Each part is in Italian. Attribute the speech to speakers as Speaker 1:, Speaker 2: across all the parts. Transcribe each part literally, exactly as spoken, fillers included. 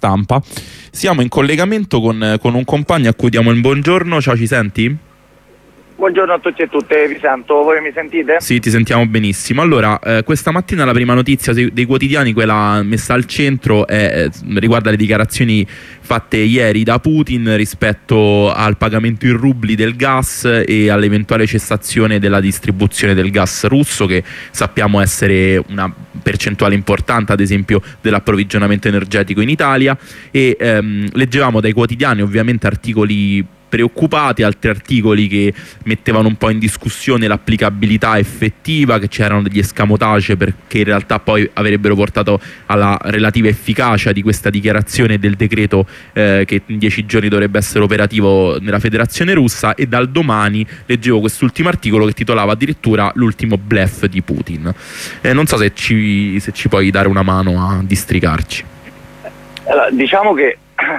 Speaker 1: stampa. Siamo in collegamento con, con un compagno a cui diamo il buongiorno. Ciao, ci senti?
Speaker 2: Buongiorno a tutti e tutte, vi sento, voi mi sentite?
Speaker 1: Sì, ti sentiamo benissimo. Allora, eh, questa mattina la prima notizia dei quotidiani, quella messa al centro, è, riguarda le dichiarazioni fatte ieri da Putin rispetto al pagamento in rubli del gas e all'eventuale cessazione della distribuzione del gas russo, che sappiamo essere una percentuale importante, ad esempio, dell'approvvigionamento energetico in Italia. E ehm, leggevamo dai quotidiani ovviamente articoli preoccupati, altri articoli che mettevano un po' in discussione l'applicabilità effettiva, che c'erano degli escamotage perché in realtà poi avrebbero portato alla relativa efficacia di questa dichiarazione del decreto eh, che in dieci giorni dovrebbe essere operativo nella Federazione Russa. E dal Domani leggevo quest'ultimo articolo che titolava addirittura l'ultimo bluff di Putin. Eh, non so se ci, se ci puoi dare una mano a districarci.
Speaker 2: Allora, diciamo che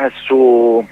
Speaker 2: su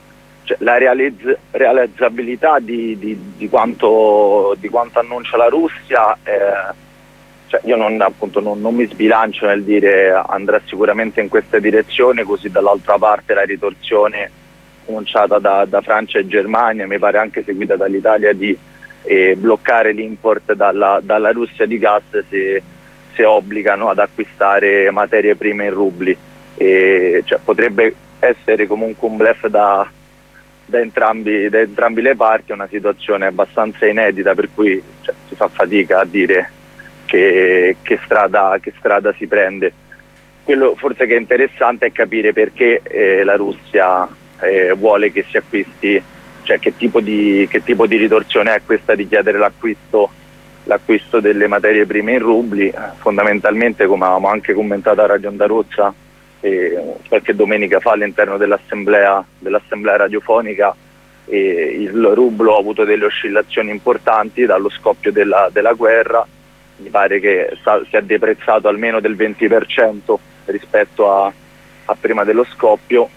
Speaker 2: la realizz realizzabilità di, di, di, quanto, di quanto annuncia la Russia, eh, cioè io non, appunto, non, non mi sbilancio nel dire andrà sicuramente in questa direzione, così dall'altra parte la ritorsione annunciata da, da Francia e Germania, mi pare anche seguita dall'Italia, di eh, bloccare l'import dalla, dalla Russia di gas se, se obbligano ad acquistare materie prime in rubli. E, cioè, potrebbe essere comunque un bluff da Da entrambi, da entrambi le parti, è una situazione abbastanza inedita, per cui cioè, si fa fatica a dire che, che, strada, che strada si prende. Quello forse che è interessante è capire perché eh, la Russia eh, vuole che si acquisti, cioè che tipo di, che tipo di ritorsione è questa di chiedere l'acquisto l'acquisto delle materie prime in rubli. Fondamentalmente, come avevamo anche commentato a Radio Onda Rossa E qualche domenica fa all'interno dell'assemblea dell'assemblea radiofonica, e il rublo ha avuto delle oscillazioni importanti dallo scoppio della, della guerra. Mi pare che sta, si è deprezzato almeno del venti per cento rispetto a, a prima dello scoppio,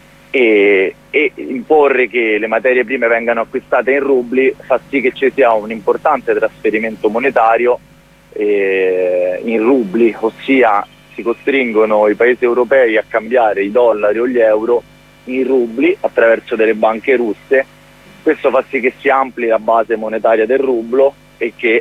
Speaker 2: e, e imporre che le materie prime vengano acquistate in rubli fa sì che ci sia un importante trasferimento monetario eh, in rubli, ossia si costringono i paesi europei a cambiare i dollari o gli euro in rubli attraverso delle banche russe. Questo fa sì che si ampli la base monetaria del rublo e che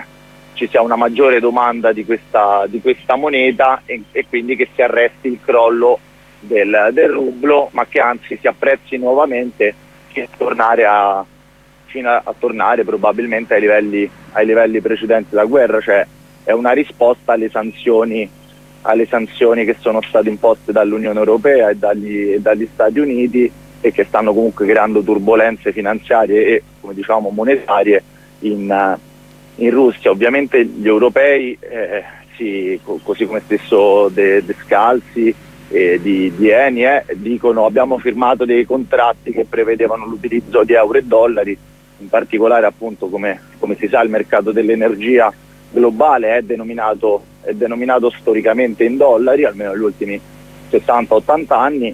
Speaker 2: ci sia una maggiore domanda di questa, di questa moneta, e, e quindi che si arresti il crollo del, del rublo, ma che anzi si apprezzi nuovamente fino a tornare, a, fino a, a tornare probabilmente ai livelli, ai livelli precedenti della guerra, cioè è una risposta alle sanzioni alle sanzioni che sono state imposte dall'Unione Europea e dagli, e dagli Stati Uniti, e che stanno comunque creando turbolenze finanziarie e, come diciamo, monetarie in, in Russia. Ovviamente gli europei, eh, sì, co così come stesso De, De Scalzi e di, di Eni, eh, dicono: abbiamo firmato dei contratti che prevedevano l'utilizzo di euro e dollari, in particolare appunto, come, come si sa, il mercato dell'energia globale è denominato, è denominato storicamente in dollari, almeno negli ultimi settanta ottanta anni,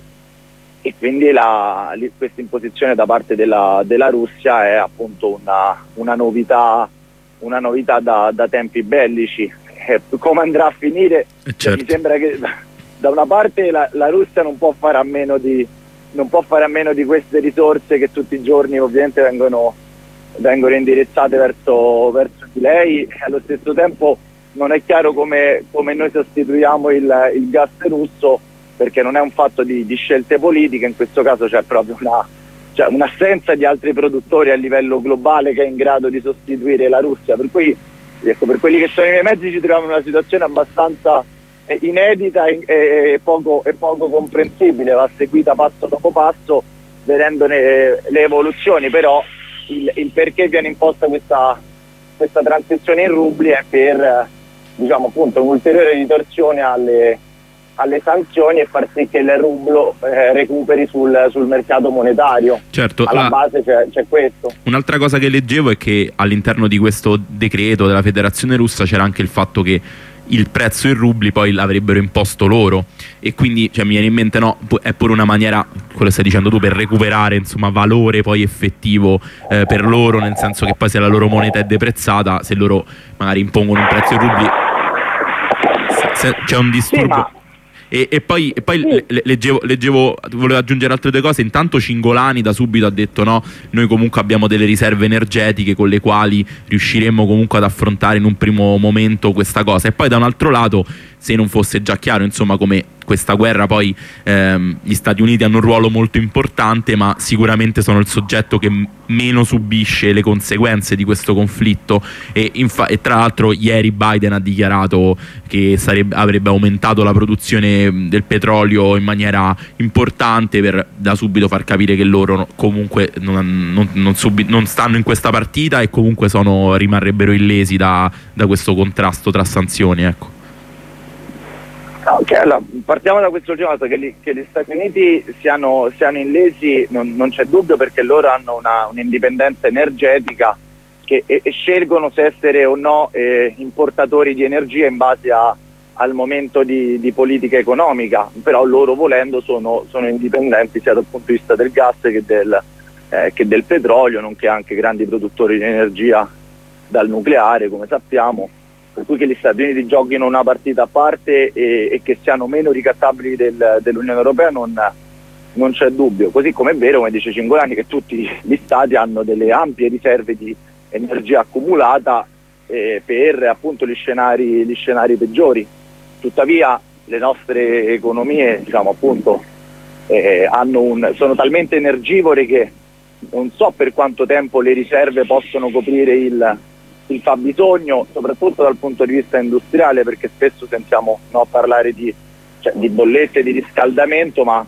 Speaker 2: e quindi la, questa imposizione da parte della, della Russia è appunto una, una novità, una novità da, da tempi bellici. Eh, come andrà a finire?
Speaker 1: Certo.
Speaker 2: Mi sembra che da una parte la, la Russia non può fare a meno di, non può fare a meno di queste risorse che tutti i giorni ovviamente vengono vengono indirizzate verso, verso di lei, e allo stesso tempo non è chiaro come, come noi sostituiamo il, il gas russo, perché non è un fatto di, di scelte politiche. In questo caso c'è proprio una, cioè un'assenza di altri produttori a livello globale che è in grado di sostituire la Russia, per cui ecco, per quelli che sono i miei mezzi ci troviamo in una situazione abbastanza eh, inedita e, e, poco, e poco comprensibile, va seguita passo dopo passo, vedendone le, le evoluzioni. Però Il, il perché viene imposta questa, questa transizione in rubli è per, diciamo, appunto, un'ulteriore ritorsione alle, alle sanzioni, e far sì che il rublo eh, recuperi sul, sul mercato monetario.
Speaker 1: Certo,
Speaker 2: alla
Speaker 1: la...
Speaker 2: base c'è questo.
Speaker 1: Un'altra cosa che leggevo è che all'interno di questo decreto della Federazione Russa c'era anche il fatto che il prezzo in rubli poi l'avrebbero imposto loro, e quindi cioè, mi viene in mente, no, è pure una maniera, quello che stai dicendo tu, per recuperare insomma valore poi effettivo eh, per loro, nel senso che poi se la loro moneta è deprezzata, se loro magari impongono un prezzo in rubli c'è un disturbo.
Speaker 2: Sì, ma
Speaker 1: E, e poi, e poi
Speaker 2: Sì.
Speaker 1: le- leggevo, leggevo, volevo aggiungere altre due cose. Intanto Cingolani da subito ha detto no, noi comunque abbiamo delle riserve energetiche con le quali riusciremmo comunque ad affrontare in un primo momento questa cosa. E poi da un altro lato, se non fosse già chiaro, insomma, come questa guerra poi ehm, gli Stati Uniti hanno un ruolo molto importante, ma sicuramente sono il soggetto che m- meno subisce le conseguenze di questo conflitto. E, infa- e tra l'altro ieri Biden ha dichiarato che sarebbe, avrebbe aumentato la produzione mh, del petrolio in maniera importante per da subito far capire che loro no- comunque non, non- non subi- non stanno in questa partita e comunque sono, rimarrebbero illesi da, da questo contrasto tra sanzioni, ecco.
Speaker 2: Ok, allora, partiamo da quest'ultima cosa, che, li- che gli Stati Uniti siano, siano illesi non, non c'è dubbio, perché loro hanno una, un'indipendenza energetica che, e, e scelgono se essere o no eh, importatori di energia in base a, al momento di, di politica economica, però loro volendo sono, sono indipendenti sia dal punto di vista del gas che del, eh, che del petrolio, nonché anche grandi produttori di energia dal nucleare, come sappiamo. Per cui che gli Stati Uniti giochino una partita a parte e, e che siano meno ricattabili del, dell'Unione Europea non, non c'è dubbio, così come è vero, come dice Cingolani, che tutti gli Stati hanno delle ampie riserve di energia accumulata eh, per appunto gli scenari, gli scenari peggiori. Tuttavia le nostre economie, diciamo appunto, eh, hanno un, sono talmente energivore che non so per quanto tempo le riserve possono coprire il il fabbisogno, soprattutto dal punto di vista industriale, perché spesso sentiamo no, parlare di, cioè, di bollette di riscaldamento, ma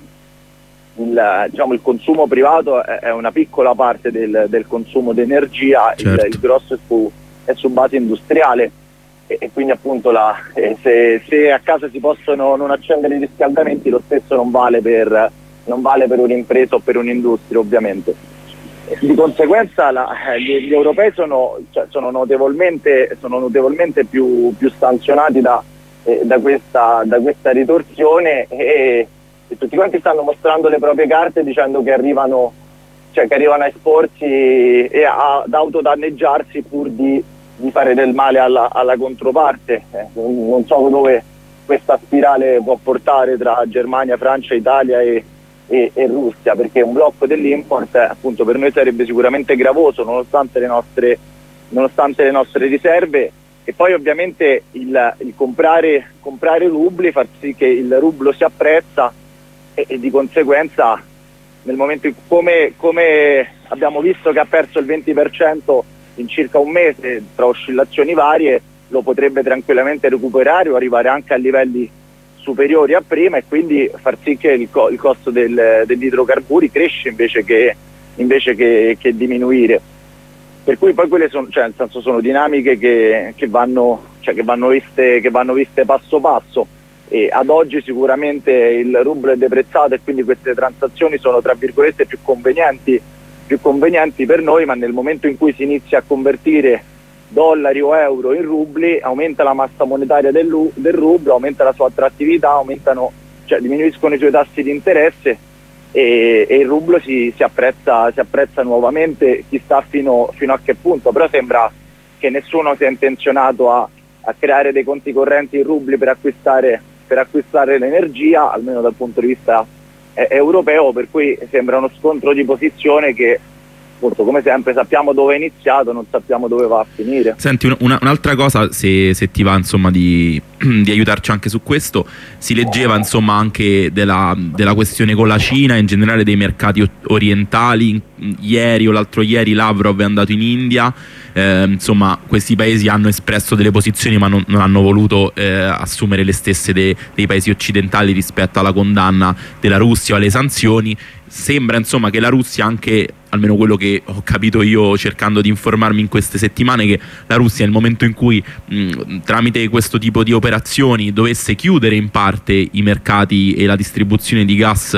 Speaker 2: il, diciamo, il consumo privato è, è una piccola parte del, del consumo di energia,
Speaker 1: Certo.
Speaker 2: il, il grosso è su, è su base industriale e, e quindi appunto la, eh, se, se a casa si possono non accendere i riscaldamenti, lo stesso non vale per, non vale per un'impresa o per un'industria, ovviamente. Di conseguenza la, gli, gli europei sono, cioè, sono notevolmente, sono notevolmente più, più sanzionati da, eh, da, questa, da questa ritorsione e, e tutti quanti stanno mostrando le proprie carte dicendo che arrivano, cioè, che arrivano a esporsi e a, ad autodanneggiarsi pur di, di fare del male alla, alla controparte. Eh, non, non so dove questa spirale può portare tra Germania, Francia, Italia e E, e Russia, perché un blocco dell'import eh, appunto per noi sarebbe sicuramente gravoso nonostante le nostre, nonostante le nostre riserve, e poi ovviamente il, il comprare, comprare rubli, far sì che il rublo si apprezza e, e di conseguenza nel momento in come, come abbiamo visto che ha perso il venti per cento in circa un mese tra oscillazioni varie, lo potrebbe tranquillamente recuperare o arrivare anche a livelli superiori a prima e quindi far sì che il, co il costo del, degli idrocarburi cresce invece che, invece che, che diminuire. Per cui poi quelle sono, cioè nel senso sono dinamiche che, che, vanno, cioè che, vanno viste, che vanno viste passo passo, e ad oggi sicuramente il rublo è deprezzato e quindi queste transazioni sono tra virgolette più convenienti, più convenienti per noi, ma nel momento in cui si inizia a convertire dollari o euro in rubli aumenta la massa monetaria del, del rublo, aumenta la sua attrattività, aumentano, cioè diminuiscono i suoi tassi di interesse e, e il rublo si, si, apprezza, si apprezza nuovamente, chissà fino, fino a che punto, però sembra che nessuno sia intenzionato a, a creare dei conti correnti in rubli per acquistare, per acquistare l'energia, almeno dal punto di vista eh, europeo, per cui sembra uno scontro di posizione che appunto, come sempre sappiamo dove è iniziato, non sappiamo dove va a finire.
Speaker 1: Senti, una, un'altra cosa, se, se ti va insomma di, di aiutarci anche su questo, si leggeva insomma anche della, della questione con la Cina, in generale dei mercati orientali. Ieri o l'altro ieri Lavrov è andato in India, eh, insomma questi paesi hanno espresso delle posizioni ma non, non hanno voluto eh, assumere le stesse de, dei paesi occidentali rispetto alla condanna della Russia o alle sanzioni. Sembra insomma che la Russia, anche almeno quello che ho capito io cercando di informarmi in queste settimane, che la Russia nel momento in cui mh, tramite questo tipo di operazioni dovesse chiudere in parte i mercati e la distribuzione di gas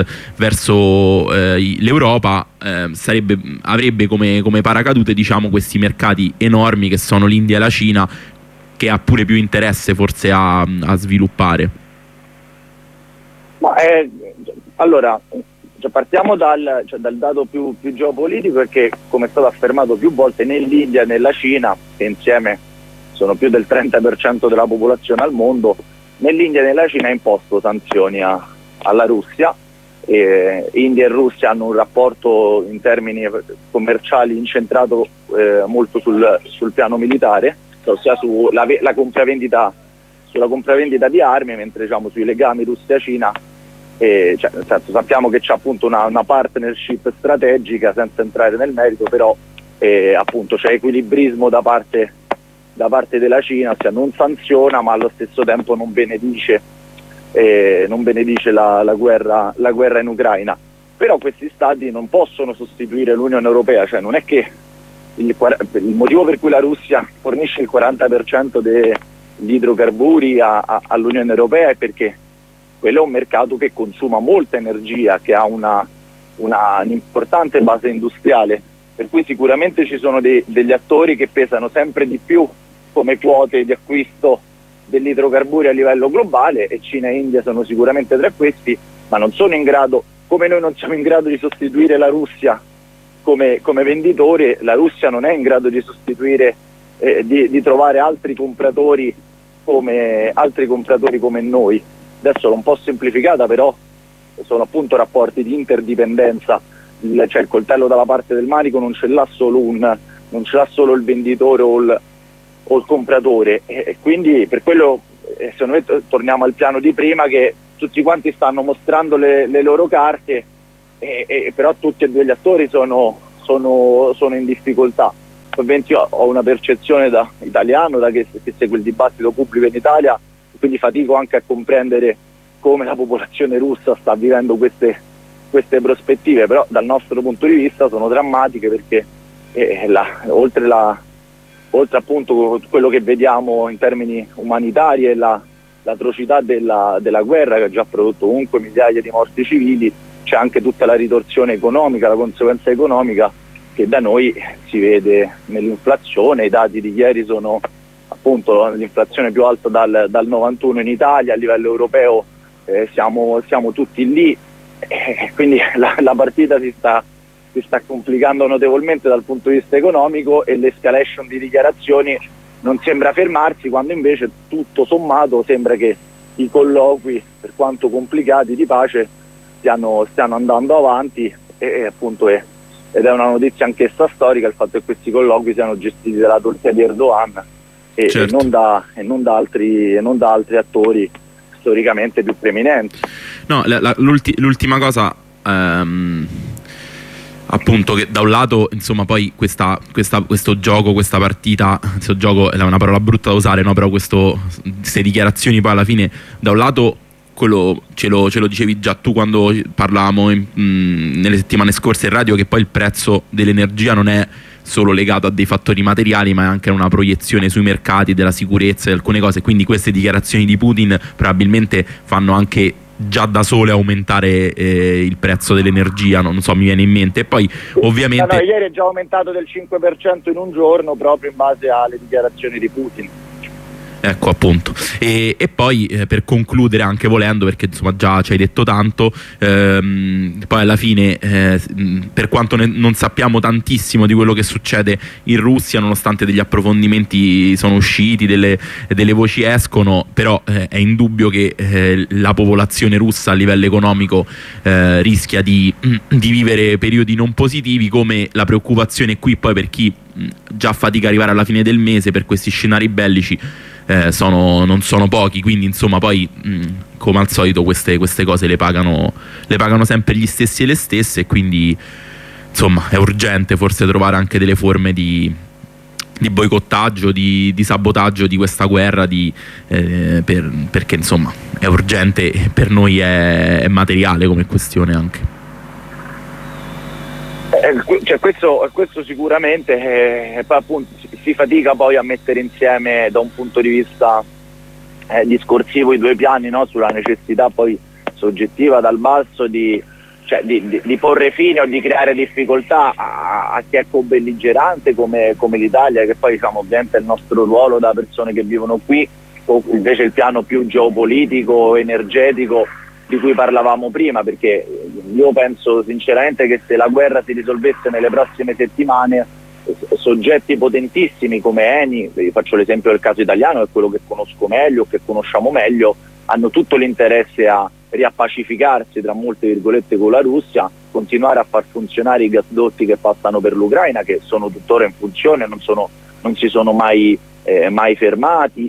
Speaker 1: verso eh, l'Europa, eh, sarebbe, avrebbe come, come paracadute diciamo questi mercati enormi che sono l'India e la Cina, che ha pure più interesse forse a, a sviluppare.
Speaker 2: Ma è, allora Cioè partiamo dal, cioè dal dato più, più geopolitico, perché come è stato affermato più volte nell'India e nella Cina, che insieme sono più del trenta per cento della popolazione al mondo, né l'India né la Cina ha imposto sanzioni a, alla Russia. Eh, India e Russia hanno un rapporto in termini commerciali incentrato eh, molto sul, sul piano militare, ossia sulla la compravendita, sulla compravendita di armi, mentre diciamo sui legami Russia-Cina eh, cioè, nel senso, sappiamo che c'è appunto una, una partnership strategica, senza entrare nel merito, però eh, appunto c'è equilibrismo da parte, da parte della Cina, ossia non sanziona ma allo stesso tempo non benedice Eh, non benedice la, la, guerra, la guerra in Ucraina. Però questi stati non possono sostituire l'Unione Europea, cioè non è che il, il motivo per cui la Russia fornisce il quaranta per cento degli idrocarburi a, a, all'Unione Europea è perché quello è un mercato che consuma molta energia, che ha una, una, un'importante base industriale, per cui sicuramente ci sono dei, degli attori che pesano sempre di più come quote di acquisto degli idrocarburi a livello globale, e Cina e India sono sicuramente tra questi, ma non sono in grado, come noi non siamo in grado di sostituire la Russia come, come venditore, la Russia non è in grado di sostituire, eh, di, di trovare altri compratori come, altri compratori come noi. Adesso l'ho un po' semplificata, però sono appunto rapporti di interdipendenza, il, cioè il coltello dalla parte del manico non ce l'ha solo, un, non ce l'ha solo il venditore o il o il compratore, e quindi per quello eh, secondo me torniamo al piano di prima, che tutti quanti stanno mostrando le, le loro carte, e, e però tutti e due gli attori sono, sono, sono in difficoltà. Ovviamente io ho una percezione da italiano, da che, che segue il dibattito pubblico in Italia, quindi fatico anche a comprendere come la popolazione russa sta vivendo queste, queste prospettive, però dal nostro punto di vista sono drammatiche, perché eh, la, oltre la oltre appunto quello che vediamo in termini umanitari e la, l'atrocità della, della guerra, che ha già prodotto comunque migliaia di morti civili, c'è anche tutta la ritorsione economica, la conseguenza economica che da noi si vede nell'inflazione. I dati di ieri sono appunto l'inflazione più alta dal, dal novantuno in Italia, a livello europeo eh, siamo, siamo tutti lì, eh, quindi la, la partita si sta si sta complicando notevolmente dal punto di vista economico, e l'escalation di dichiarazioni non sembra fermarsi, quando invece tutto sommato sembra che i colloqui, per quanto complicati, di pace stiano, stiano andando avanti, e, e appunto è, ed è una notizia anch'essa storica il fatto che questi colloqui siano gestiti dalla Turchia di Erdogan e, certo. e, non, da, e, non, da altri, e non da altri attori storicamente più preeminenti.
Speaker 1: No, la, la, l'ulti, l'ultima cosa um... appunto, che da un lato insomma poi questa, questa, questo gioco, questa partita, questo gioco è una parola brutta da usare, no? Però questo, queste dichiarazioni poi alla fine, da un lato quello ce lo, ce lo dicevi già tu quando parlavamo in, mh, nelle settimane scorse in radio, che poi il prezzo dell'energia non è solo legato a dei fattori materiali, ma è anche una proiezione sui mercati della sicurezza e alcune cose, quindi queste dichiarazioni di Putin probabilmente fanno anche già da sole aumentare eh, il prezzo dell'energia, non so, mi viene in mente. E poi ovviamente
Speaker 2: no, no, ieri è già aumentato del cinque per cento in un giorno, proprio in base alle dichiarazioni di Putin.
Speaker 1: Ecco, appunto. E, e poi eh, per concludere, anche volendo, perché insomma già ci hai detto tanto, ehm, poi alla fine eh, per quanto ne, non sappiamo tantissimo di quello che succede in Russia, nonostante degli approfondimenti sono usciti, delle, delle voci escono, però eh, è indubbio che eh, la popolazione russa a livello economico eh, rischia di, di vivere periodi non positivi, come la preoccupazione qui poi per chi mh, già fatica a arrivare alla fine del mese per questi scenari bellici. Eh, sono, non sono pochi, quindi insomma poi mh, come al solito queste, queste cose le pagano, le pagano sempre gli stessi e le stesse, e quindi insomma è urgente forse trovare anche delle forme di, di boicottaggio, di, di sabotaggio di questa guerra, di, eh, per, perché insomma è urgente e per noi è, è materiale come questione anche.
Speaker 2: Eh, cioè questo, questo sicuramente eh, poi appunto si fatica poi a mettere insieme da un punto di vista eh, discorsivo i due piani, no? Sulla necessità poi soggettiva dal basso di, cioè, di, di, di porre fine o di creare difficoltà a, a chi è co-belligerante come, come l'Italia, che poi diciamo ovviamente è il nostro ruolo da persone che vivono qui, o invece il piano più geopolitico, energetico di cui parlavamo prima, perché io penso sinceramente che se la guerra si risolvesse nelle prossime settimane, soggetti potentissimi come Eni, vi faccio l'esempio del caso italiano, è quello che conosco meglio, che conosciamo meglio, hanno tutto l'interesse a riappacificarsi tra molte virgolette con la Russia, continuare a far funzionare i gasdotti che passano per l'Ucraina, che sono tuttora in funzione, non, sono, non si sono mai, eh, mai fermati,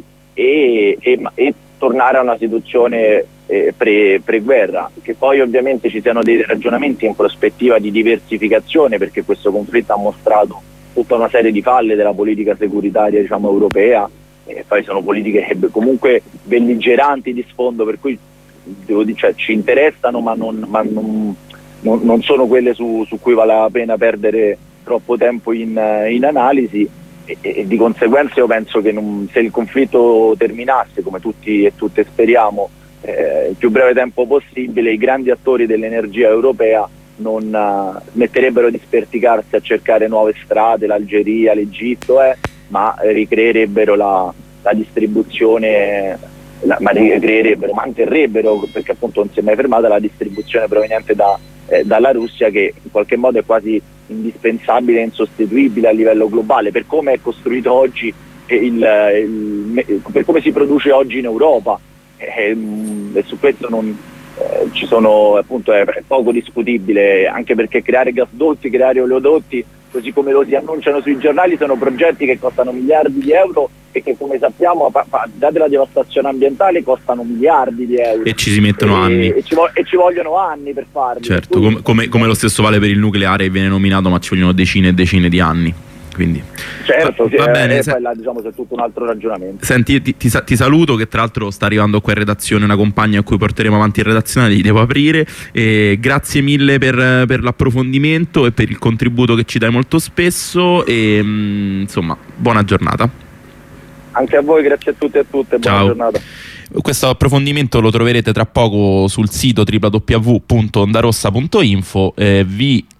Speaker 2: e, e, e tornare a una situazione eh, pre, pre-guerra, che poi ovviamente ci siano dei ragionamenti in prospettiva di diversificazione, perché questo conflitto ha mostrato tutta una serie di falle della politica securitaria, diciamo, europea, e poi sono politiche comunque belligeranti di sfondo, per cui devo dire, cioè, ci interessano, ma non, ma non, non, non sono quelle su, su cui vale la pena perdere troppo tempo in, in analisi, e, e di conseguenza io penso che non, se il conflitto terminasse, come tutti e tutte speriamo, eh, il più breve tempo possibile, i grandi attori dell'energia europea non uh, smetterebbero di sperticarsi a cercare nuove strade, l'Algeria, l'Egitto, eh, ma ricreerebbero la, la distribuzione, la, ma ricreerebbero, manterrebbero, perché appunto non si è mai fermata, la distribuzione proveniente da, eh, dalla Russia, che in qualche modo è quasi indispensabile e insostituibile a livello globale, per come è costruito oggi, eh, il, il, per come si produce oggi in Europa, eh, e su questo non... Eh, ci sono, appunto, è, è poco discutibile, anche perché creare gasdotti, creare oleodotti, così come lo si annunciano sui giornali, sono progetti che costano miliardi di euro e che, come sappiamo, pa, pa, date la devastazione ambientale, costano miliardi di euro
Speaker 1: e ci si mettono
Speaker 2: e,
Speaker 1: anni
Speaker 2: e ci, vo- e ci vogliono anni per farli.
Speaker 1: Certo,
Speaker 2: per cui...
Speaker 1: come, come, come lo stesso vale per il nucleare, che viene nominato, ma ci vogliono decine e decine di anni. Quindi
Speaker 2: certo,
Speaker 1: va,
Speaker 2: sì,
Speaker 1: va
Speaker 2: eh,
Speaker 1: bene,
Speaker 2: e
Speaker 1: se...
Speaker 2: poi là, diciamo, c'è tutto un altro ragionamento.
Speaker 1: Senti, ti, ti, ti saluto, che tra l'altro sta arrivando qua in redazione una compagna a cui porteremo avanti in redazione, li devo aprire, e grazie mille per, per l'approfondimento e per il contributo che ci dai molto spesso, e mh, insomma, buona giornata.
Speaker 2: Anche a voi, grazie a tutti e a tutte, buona
Speaker 1: Ciao.
Speaker 2: giornata.
Speaker 1: Questo approfondimento lo troverete tra poco sul sito w w w punto ondarossa punto info. Eh, vi